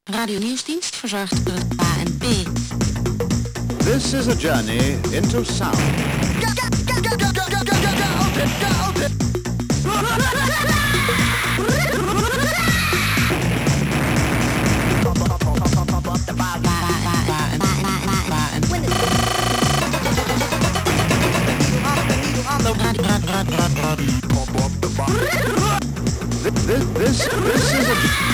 Radio Nieuwsdienst verzorgd door het ANP. This is a journey into sound. This is a